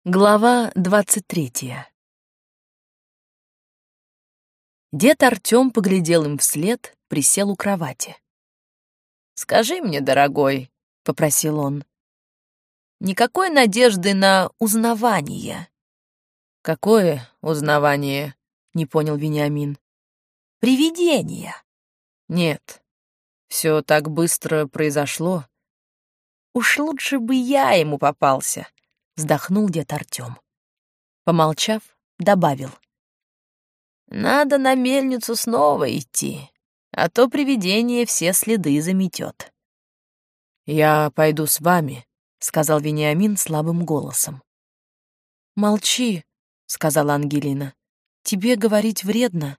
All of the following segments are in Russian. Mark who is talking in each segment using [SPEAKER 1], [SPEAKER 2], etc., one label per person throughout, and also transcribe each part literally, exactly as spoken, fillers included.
[SPEAKER 1] Глава двадцать третья. Дед Артём поглядел им вслед, присел у кровати. «Скажи мне, дорогой», — попросил он, — «никакой надежды на узнавание». «Какое узнавание?» — не понял Вениамин. «Привидение». «Нет, все так быстро произошло». «Уж лучше бы я ему попался», — вздохнул дед Артём. Помолчав, добавил. «Надо на мельницу снова идти, а то привидение все следы заметет». «Я пойду с вами», — сказал Вениамин слабым голосом. «Молчи», — сказала Ангелина. «Тебе говорить вредно».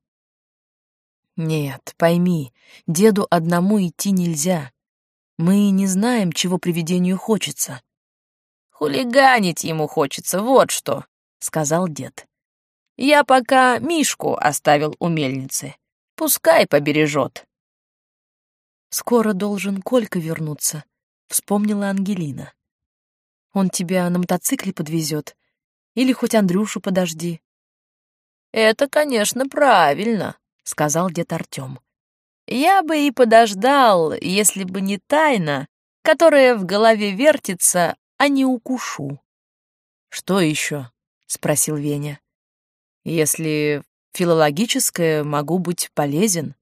[SPEAKER 1] «Нет, пойми, деду одному идти нельзя. Мы не знаем, чего привидению хочется». «Хулиганить ему хочется, вот что», — сказал дед. «Я пока Мишку оставил у мельницы. Пускай побережет». «Скоро должен Колька вернуться», — вспомнила Ангелина. «Он тебя на мотоцикле подвезет. Или хоть Андрюшу подожди». «Это, конечно, правильно», — сказал дед Артём. «Я бы и подождал, если бы не тайна, которая в голове вертится, а не укушу». «Что еще?» — спросил Веня. «Если филологическое, могу быть полезен».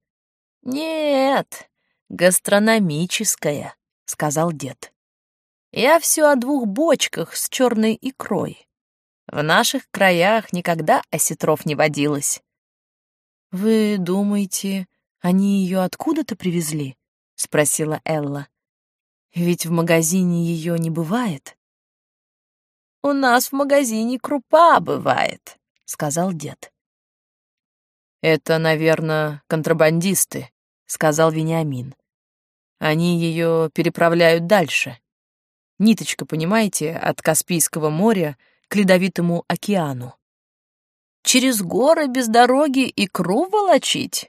[SPEAKER 1] «Нет, гастрономическое», — сказал дед. «Я все о двух бочках с черной икрой. В наших краях никогда осетров не водилось». «Вы думаете, они ее откуда-то привезли?» — спросила Элла. «Ведь в магазине ее не бывает». «У нас в магазине крупа бывает», — сказал дед. «Это, наверное, контрабандисты», — сказал Вениамин. «Они ее переправляют дальше. Ниточка, понимаете, от Каспийского моря к Ледовитому океану». «Через горы без дороги икру волочить?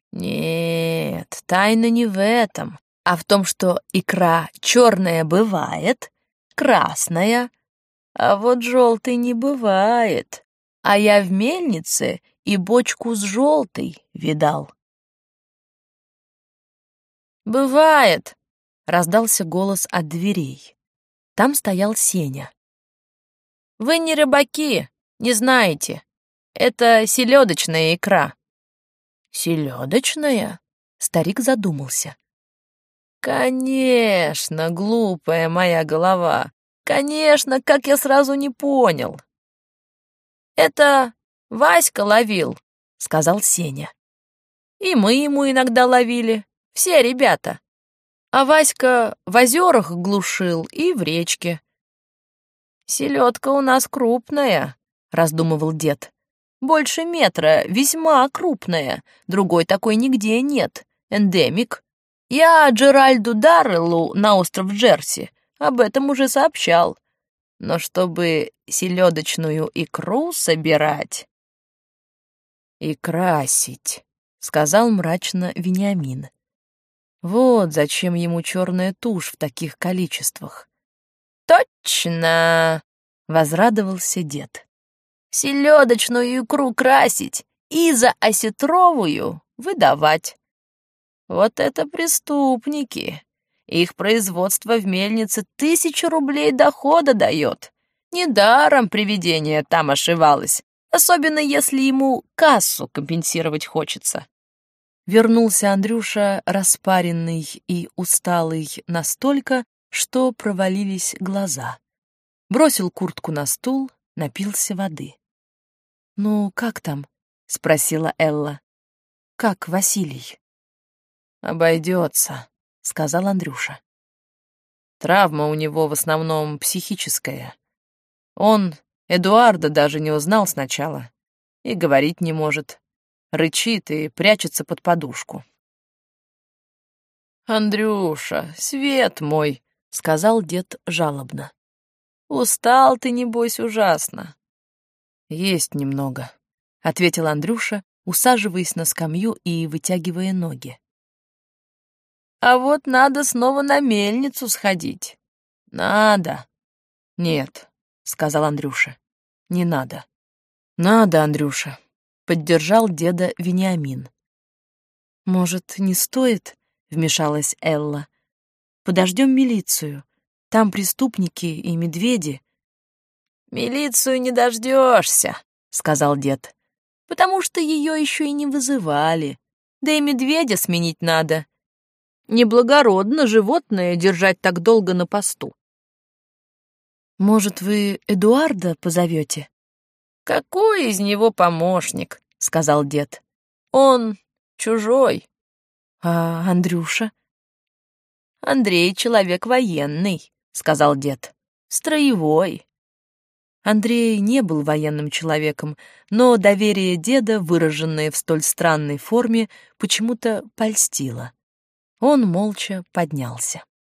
[SPEAKER 1] Нет, тайна не в этом, а в том, что икра черная бывает, красная, а вот желтой не бывает. А я в мельнице и бочку с желтой видал». «Бывает», — раздался голос от дверей. Там стоял Сеня. «Вы не рыбаки, не знаете. Это селедочная икра». «Селедочная?» — старик задумался. «Конечно, глупая моя голова. Конечно, как я сразу не понял». «Это Васька ловил», — сказал Сеня. «И мы ему иногда ловили, все ребята. А Васька в озерах глушил и в речке». «Селедка у нас крупная», — раздумывал дед. «Больше метра, весьма крупная, другой такой нигде нет, эндемик. Я Джеральду Дарреллу на остров Джерси об этом уже сообщал. Но чтобы селедочную икру собирать...» «И красить», — сказал мрачно Вениамин. «Вот зачем ему черная тушь в таких количествах». «Точно!» — возрадовался дед. «Селедочную икру красить и за осетровую выдавать. Вот это преступники. Их производство в мельнице тысячу рублей дохода дает. Недаром привидение там ошивалось, особенно если ему кассу компенсировать хочется». Вернулся Андрюша, распаренный и усталый настолько, что провалились глаза. Бросил куртку на стул, напился воды. «Ну, как там?» — спросила Элла. «Как Василий?» «Обойдется», — сказал Андрюша. «Травма у него в основном психическая. Он Эдуарда даже не узнал сначала и говорить не может, рычит и прячется под подушку». «Андрюша, свет мой», — сказал дед жалобно. «Устал ты, небось, ужасно». «Есть немного», — ответил Андрюша, усаживаясь на скамью и вытягивая ноги. «А вот надо снова на мельницу сходить». «Надо». «Нет», — сказал Андрюша, Не надо. Надо, Андрюша, поддержал деда Вениамин. Может, не стоит? Вмешалась Элла. Подождем милицию. Там преступники и медведи. Милицию не дождешься, сказал дед, потому что ее еще и не вызывали. Да и медведя сменить надо. Неблагородно животное держать так долго на посту. Может, вы Эдуарда позовете? Какой из него помощник, сказал дед. Он чужой. А Андрюша? Андрей человек военный, сказал дед. Строевой. Андрей не был военным человеком, но доверие деда, выраженное в столь странной форме, почему-то польстило. Он молча поднялся.